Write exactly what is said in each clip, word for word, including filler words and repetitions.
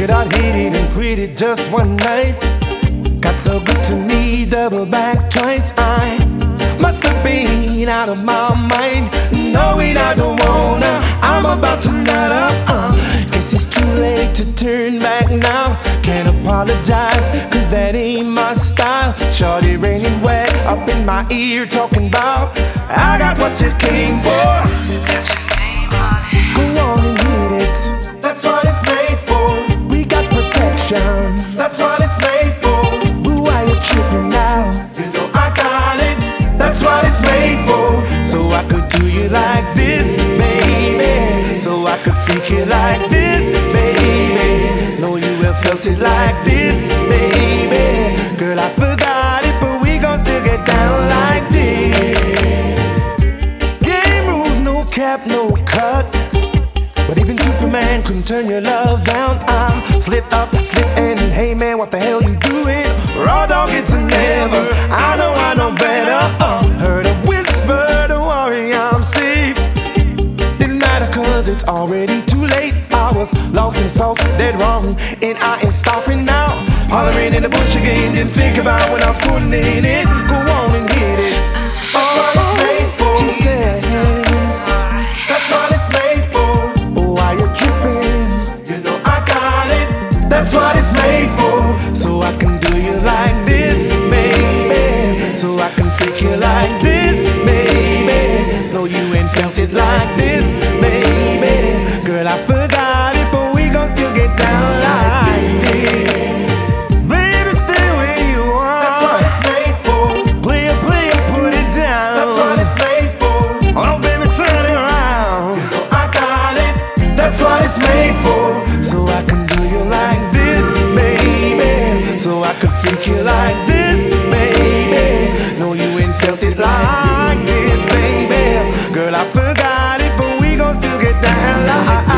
it out, hit it and pretty just one night. Got so good to me, double back twice. I must have been out of my mind, knowing I don't wanna. I'm about to nut up. Uh, guess it's too late to turn back now. Can't apologize, cause that ain't my style. Shorty raining wet up in my ear, talking about I got what you came for. Go on and hit it. That's what it's made for. We got protection. That's what it's made for. But why you tripping now? You know I got it. That's what it's made for. So I could do you like this, baby. So I could freak you like this, baby. Know you have felt it like this, baby. Girl, I forgot it, but we gon' still get down like this. Game rules, no cap, no cut. But even Superman couldn't turn your love down. I slip up, slip in. Hey man, what the hell you doing? Raw dog, it's a never. I know, I know better. Uh, heard a whisper, don't worry, I'm safe. Didn't matter cause it's already too late. I was lost in sauce, dead wrong, and I ain't stopping now. Hollering in the bush again, didn't think about when I was putting in it. Go on and hit it. That's what it's made for. She said, that's what it's made for. Why you tripping? You know I got it. That's what it's made for. So I can do you like this, baby. So I can freak you like this, baby. No, you ain't felt it like this, baby. Girl, I forgot it, but we gon' still get down like this. Baby, stay where you are. That's what it's made for. Play it, play it, put it down. That's what it's made for. Oh, baby, turn it around. You know I got it. That's what it's made for. So I can do you like this, baby. So I can freak you like this, baby. No, you ain't felt it like this, baby. Girl, I forgot it, but we gon' still get down like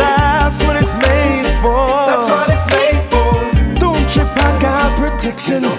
protection.